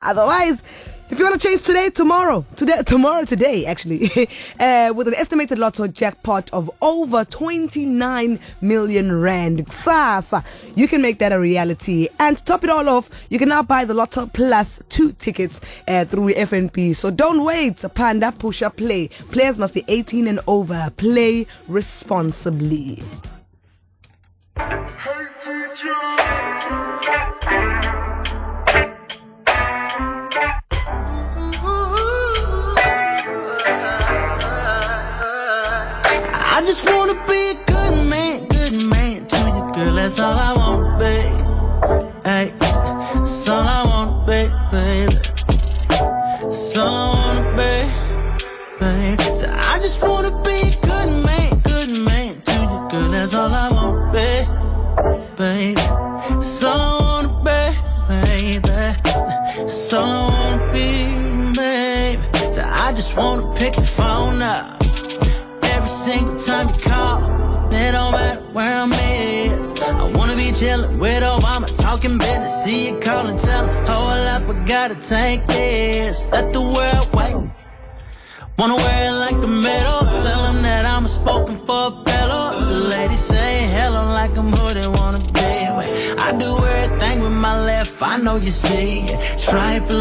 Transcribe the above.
Otherwise, if you want to change today, actually, with an estimated lotto jackpot of over 29 million rand, you can make that a reality. And to top it all off, you can now buy the Lotto Plus 2 tickets through FNB. So don't wait, Panda, push up, play. Players must be 18 and over. Play responsibly. I just wanna be a good man to you, girl. That's all I want, babe. Hey, that's all I want, babe, baby. That's all I wanna be, babe. So I just wanna be a good man to you, girl. That's all I want, babe, baby. That's all I wanna be, baby. That's all I wanna be, baby. So I just wanna pick the phone up. Single time you call, it don't matter where I'm at. I wanna be chillin' with Obama, talking business. See you call and tell him, hold up, I gotta take this. Let the world wait. Wanna wear it like a medal. Tell him that I'm a spoken for fellow. The ladies say hello like I'm who they wanna be. I do everything with my left, I know you see. Try it.